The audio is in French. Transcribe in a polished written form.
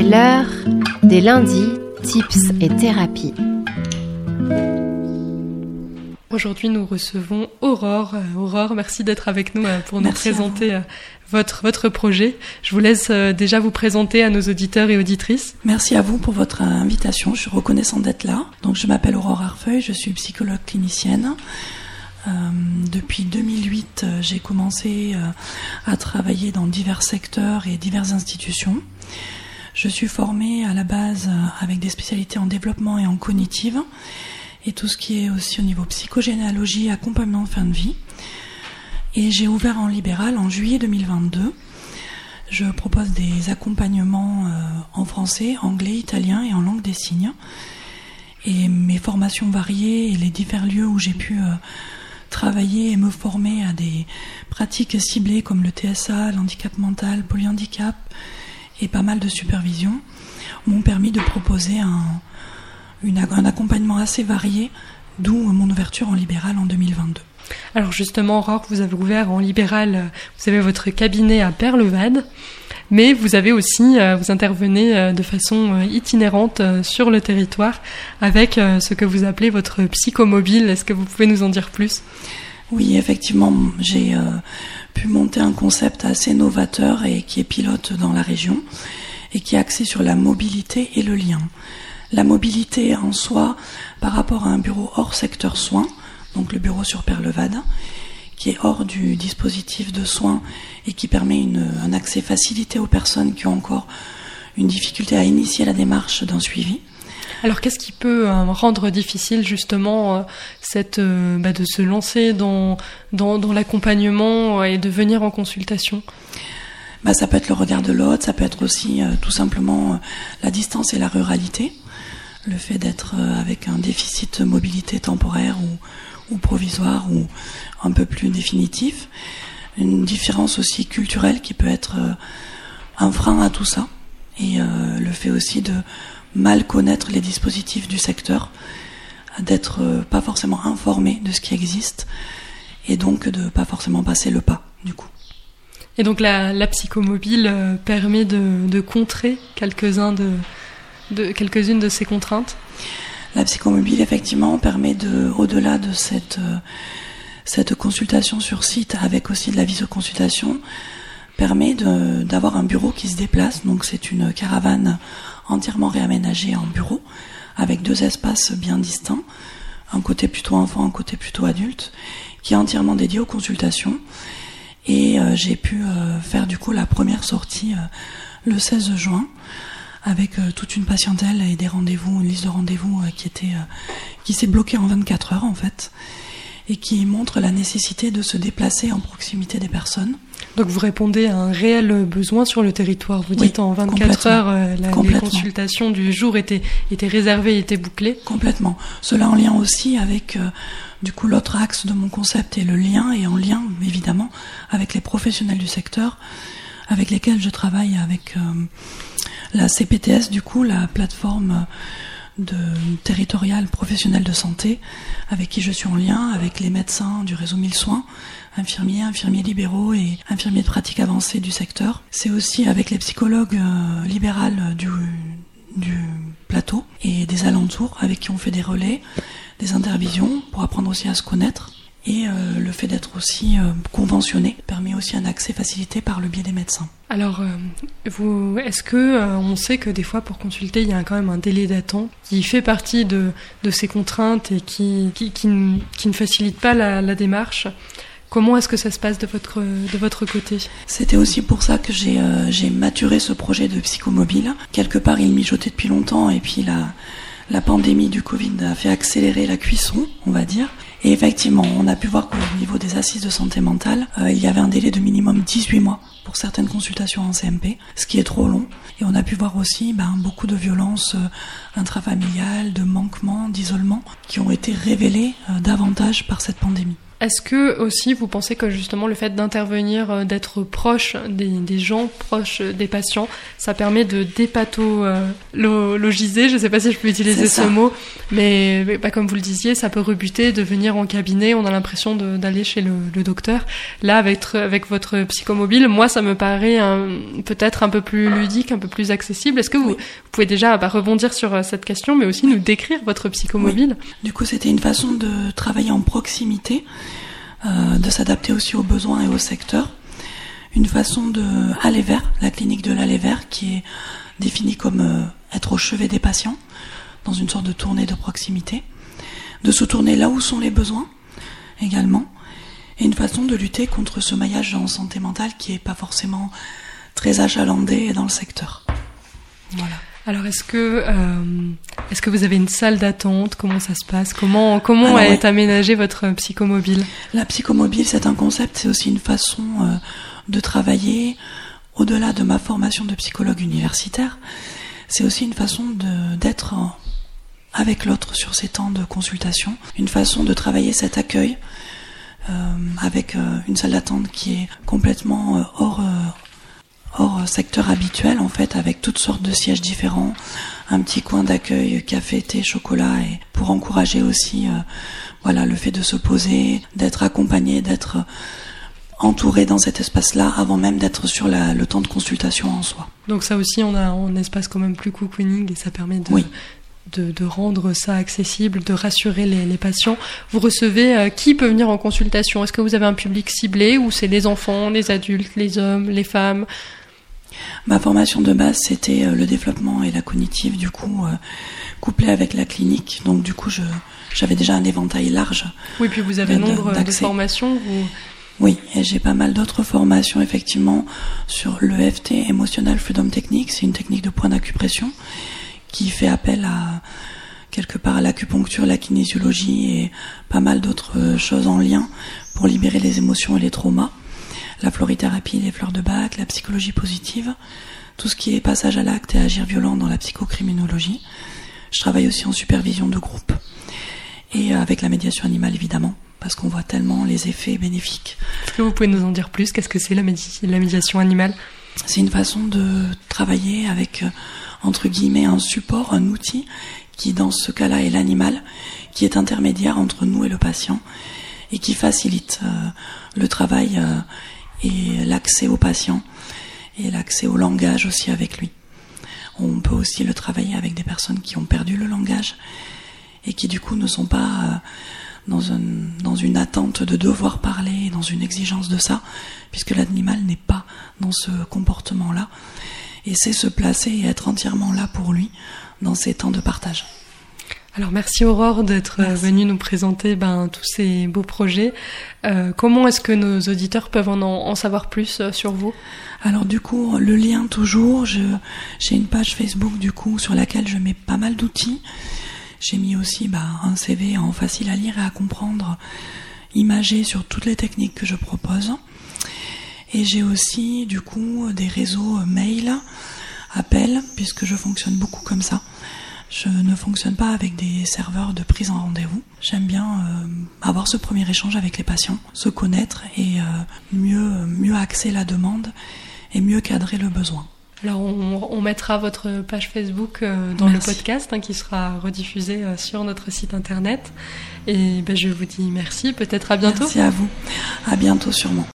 l'heure des lundis, tips et thérapie. Aujourd'hui, nous recevons Aurore. Aurore, merci d'être avec nous pour nous présenter votre projet. Je vous laisse déjà vous présenter à nos auditeurs et auditrices. Merci à vous pour votre invitation. Je suis reconnaissante d'être là. Donc, je m'appelle Aurore Arfeuil, je suis psychologue clinicienne. Depuis 2008, j'ai commencé à travailler dans divers secteurs et diverses institutions. Je suis formée à la base avec des spécialités en développement et en cognitive, et tout ce qui est aussi au niveau psychogénéalogie, accompagnement de fin de vie. Et j'ai ouvert en libéral en juillet 2022. Je propose des accompagnements en français, anglais, italien et en langue des signes. Et mes formations variées et les divers lieux où j'ai pu travailler et me former à des pratiques ciblées comme le TSA, l'handicap mental, polyhandicap et pas mal de supervision m'ont permis de proposer un accompagnement assez varié, d'où mon ouverture en libéral en 2022. Alors justement, Aurore, vous avez ouvert en libéral, vous avez votre cabinet à Peyrelevade, mais vous avez aussi, vous intervenez de façon itinérante sur le territoire avec ce que vous appelez votre psychomobile. Est-ce que vous pouvez nous en dire plus ? Oui, effectivement, j'ai pu monter un concept assez novateur et qui est pilote dans la région et qui est axé sur la mobilité et le lien. La mobilité en soi par rapport à un bureau hors secteur soins, donc le bureau sur Peyrelevade, qui est hors du dispositif de soins et qui permet un accès facilité aux personnes qui ont encore une difficulté à initier la démarche d'un suivi. Alors qu'est-ce qui peut rendre difficile justement de se lancer dans l'accompagnement et de venir en consultation ? Ça peut être le regard de l'autre, ça peut être aussi tout simplement la distance et la ruralité, le fait d'être avec un déficit de mobilité temporaire ou provisoire ou un peu plus définitif, une différence aussi culturelle qui peut être un frein à tout ça, et le fait aussi de mal connaître les dispositifs du secteur, d'être pas forcément informé de ce qui existe et donc de pas forcément passer le pas du coup. Et donc la psychomobile permet de contrer quelques-unes de ces contraintes. La psychomobile, effectivement, permet au-delà de cette consultation sur site, avec aussi de la visioconsultation, permet d'avoir un bureau qui se déplace. Donc c'est une caravane entièrement réaménagée en bureau, avec 2 espaces bien distincts, un côté plutôt enfant, un côté plutôt adulte, qui est entièrement dédié aux consultations. Et j'ai pu faire du coup la première sortie le 16 juin, avec toute une patientèle et des rendez-vous, une liste de rendez-vous qui s'est bloquée en 24 heures en fait, et qui montre la nécessité de se déplacer en proximité des personnes. Donc vous répondez à un réel besoin sur le territoire. Vous dites en 24 heures, les consultations du jour étaient réservées, étaient bouclées. Complètement. Cela en lien aussi avec du coup l'autre axe de mon concept est le lien, et en lien évidemment avec les professionnels du secteur avec lesquels je travaille, avec la CPTS, du coup, la plateforme territoriale professionnelle de santé, avec qui je suis en lien, avec les médecins du réseau 1000 soins, infirmiers libéraux et infirmiers de pratique avancée du secteur. C'est aussi avec les psychologues libérales du plateau et des alentours, avec qui on fait des relais, des intervisions, pour apprendre aussi à se connaître. Et le fait d'être aussi conventionné permet aussi un accès facilité par le biais des médecins. Alors, est-ce que on sait que des fois pour consulter, il y a quand même un délai d'attente qui fait partie de ces contraintes et qui ne facilite pas la démarche ? Comment est-ce que ça se passe de votre côté ? C'était aussi pour ça que j'ai maturé ce projet de psychomobile. Quelque part, il mijotait depuis longtemps, et puis la pandémie du Covid a fait accélérer la cuisson, on va dire. Et effectivement, on a pu voir qu'au niveau des assises de santé mentale, il y avait un délai de minimum 18 mois pour certaines consultations en CMP, ce qui est trop long. Et on a pu voir aussi beaucoup de violences intrafamiliales, de manquements, d'isolement, qui ont été révélés davantage par cette pandémie. Est-ce que aussi vous pensez que justement le fait d'intervenir, d'être proche des gens, proche des patients, ça permet de dépathologiser, je ne sais pas si je peux utiliser ce mot, mais comme vous le disiez, ça peut rebuter de venir en cabinet, on a l'impression d'aller chez le docteur. Là, avec votre psychomobile, moi ça me paraît peut-être un peu plus ludique, un peu plus accessible. Est-ce que vous pouvez déjà rebondir sur cette question, mais aussi nous décrire votre psychomobile? Oui. Du coup, c'était une façon de travailler en proximité, de s'adapter aussi aux besoins et au secteur. Une façon de aller vers, la clinique de l'aller vers, qui est définie comme être au chevet des patients, dans une sorte de tournée de proximité, de se tourner là où sont les besoins également, et une façon de lutter contre ce maillage en santé mentale qui est pas forcément très achalandé dans le secteur. Voilà. Alors, est-ce que vous avez une salle d'attente? Comment ça se passe? Comment est aménagée votre psychomobile? La psychomobile, c'est un concept, c'est aussi une façon de travailler au-delà de ma formation de psychologue universitaire. C'est aussi une façon d'être avec l'autre sur ces temps de consultation, une façon de travailler cet accueil avec une salle d'attente qui est complètement hors secteur habituel, en fait, avec toutes sortes de sièges différents, un petit coin d'accueil, café, thé, chocolat, et pour encourager aussi le fait de se poser, d'être accompagné, d'être entouré dans cet espace-là avant même d'être sur le temps de consultation en soi. Donc ça aussi, on a un espace quand même plus cocooning et ça permet de rendre ça accessible, de rassurer les patients. Vous recevez qui peut venir en consultation? Est-ce que vous avez un public ciblé ou c'est les enfants, les adultes, les hommes, les femmes? Ma formation de base, c'était le développement et la cognitive, du coup, couplé avec la clinique. Donc, du coup, j'avais déjà un éventail large. Oui, puis vous avez nombre de formations. Oui, et j'ai pas mal d'autres formations, effectivement, sur l'EFT, Emotional Freedom Technique. C'est une technique de point d'acupression qui fait appel à, quelque part, à l'acupuncture, la kinésiologie et pas mal d'autres choses en lien pour libérer les émotions et les traumas. La florithérapie, les fleurs de Bach, la psychologie positive, tout ce qui est passage à l'acte et agir violent dans la psychocriminologie. Je travaille aussi en supervision de groupe et avec la médiation animale, évidemment, parce qu'on voit tellement les effets bénéfiques. Est-ce que vous pouvez nous en dire plus? Qu'est-ce que c'est la médiation animale? C'est une façon de travailler avec, entre guillemets, un support, un outil, qui dans ce cas-là est l'animal, qui est intermédiaire entre nous et le patient, et qui facilite le travail et l'accès au patient, et l'accès au langage aussi avec lui. On peut aussi le travailler avec des personnes qui ont perdu le langage, et qui du coup ne sont pas dans une attente de devoir parler, dans une exigence de ça, puisque l'animal n'est pas dans ce comportement-là, et c'est se placer et être entièrement là pour lui dans ces temps de partage. Alors merci Aurore d'être venue nous présenter tous ces beaux projets. Comment est-ce que nos auditeurs peuvent en savoir plus sur vous? Alors du coup, le lien toujours, j'ai une page Facebook du coup sur laquelle je mets pas mal d'outils. J'ai mis aussi un CV en facile à lire et à comprendre, imagé sur toutes les techniques que je propose. Et j'ai aussi du coup des réseaux mail, appels, puisque je fonctionne beaucoup comme ça. Je ne fonctionne pas avec des serveurs de prise en rendez-vous. J'aime bien avoir ce premier échange avec les patients, se connaître et mieux axer la demande et mieux cadrer le besoin. Alors on mettra votre page Facebook dans le podcast qui sera rediffusé sur notre site internet. Et je vous dis merci, peut-être à bientôt. Merci à vous, à bientôt sûrement.